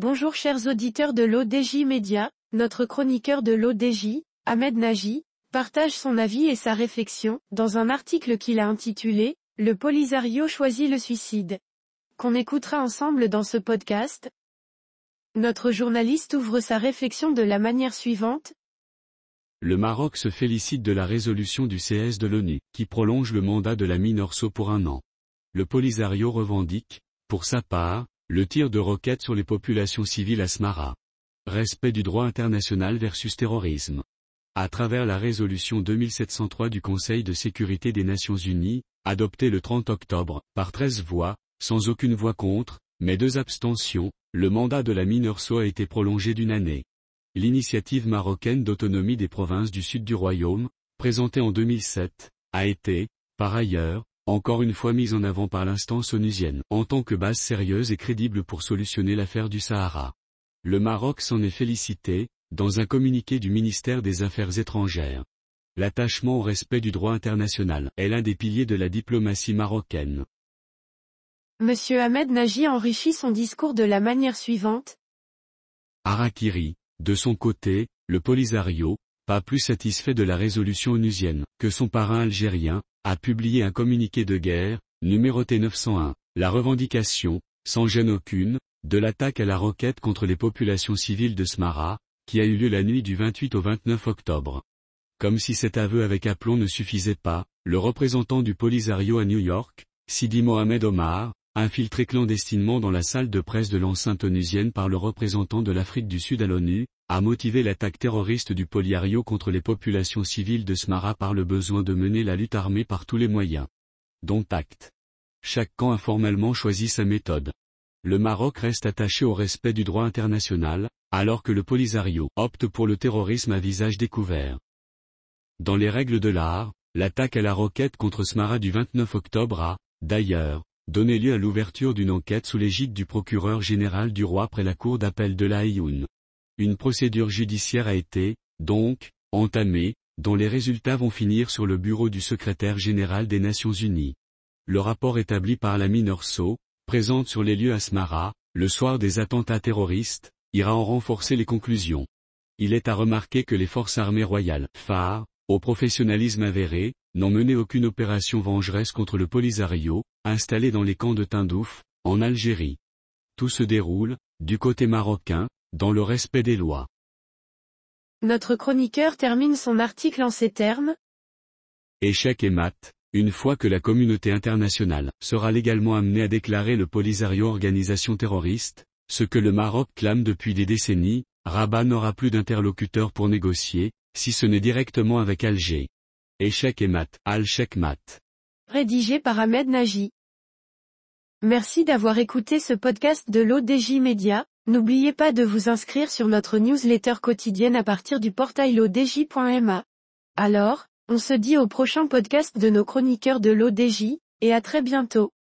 Bonjour chers auditeurs de l'ODJ Média, notre chroniqueur de l'ODJ, Ahmed Nagy, partage son avis et sa réflexion, dans un article qu'il a intitulé « Le Polisario choisit le suicide », qu'on écoutera ensemble dans ce podcast. Notre journaliste ouvre sa réflexion de la manière suivante. Le Maroc se félicite de la résolution du CS de l'ONU, qui prolonge le mandat de la MINURSO pour 1 an. Le Polisario revendique, pour sa part, le tir de roquettes sur les populations civiles à Smara. Respect du droit international versus terrorisme. À travers la résolution 2703 du Conseil de sécurité des Nations Unies, adoptée le 30 octobre, par 13 voix, sans aucune voix contre, mais 2 abstentions, le mandat de la MINURSO a été prolongé d'1 année. L'initiative marocaine d'autonomie des provinces du sud du royaume, présentée en 2007, a été, par ailleurs, encore une fois mise en avant par l'instance onusienne, en tant que base sérieuse et crédible pour solutionner l'affaire du Sahara. Le Maroc s'en est félicité, dans un communiqué du ministère des Affaires étrangères. L'attachement au respect du droit international est l'un des piliers de la diplomatie marocaine. Monsieur Ahmed Nagy enrichit son discours de la manière suivante. Harakiri, de son côté, le Polisario, pas plus satisfait de la résolution onusienne que son parrain algérien, a publié un communiqué de guerre, numéroté 901, la revendication, sans gêne aucune, de l'attaque à la roquette contre les populations civiles de Smara, qui a eu lieu la nuit du 28 au 29 octobre. Comme si cet aveu avec aplomb ne suffisait pas, le représentant du Polisario à New York, Sidi Mohamed Omar, infiltré clandestinement dans la salle de presse de l'enceinte onusienne par le représentant de l'Afrique du Sud à l'ONU, a motivé l'attaque terroriste du Polisario contre les populations civiles de Smara par le besoin de mener la lutte armée par tous les moyens. Dont acte. Chaque camp a formellement choisi sa méthode. Le Maroc reste attaché au respect du droit international, alors que le Polisario opte pour le terrorisme à visage découvert. Dans les règles de l'art, l'attaque à la roquette contre Smara du 29 octobre a, d'ailleurs, donné lieu à l'ouverture d'une enquête sous l'égide du procureur général du roi près la cour d'appel de La Aïoun. Une procédure judiciaire a été, donc, entamée, dont les résultats vont finir sur le bureau du secrétaire général des Nations Unies. Le rapport établi par la MINURSO, présente sur les lieux à Smara, le soir des attentats terroristes, ira en renforcer les conclusions. Il est à remarquer que les forces armées royales, phares, au professionnalisme avéré, n'ont mené aucune opération vengeresse contre le Polisario, installé dans les camps de Tindouf, en Algérie. Tout se déroule, du côté marocain, dans le respect des lois. Notre chroniqueur termine son article en ces termes. Échec et mat, une fois que la communauté internationale sera légalement amenée à déclarer le Polisario organisation terroriste, ce que le Maroc clame depuis des décennies, Rabat n'aura plus d'interlocuteur pour négocier, si ce n'est directement avec Alger. Échec et mat, al-chek mat. Rédigé par Ahmed Nagy. Merci d'avoir écouté ce podcast de l'ODJ Média. N'oubliez pas de vous inscrire sur notre newsletter quotidienne à partir du portail odj.ma. Alors, on se dit au prochain podcast de nos chroniqueurs de l'ODJ, et à très bientôt.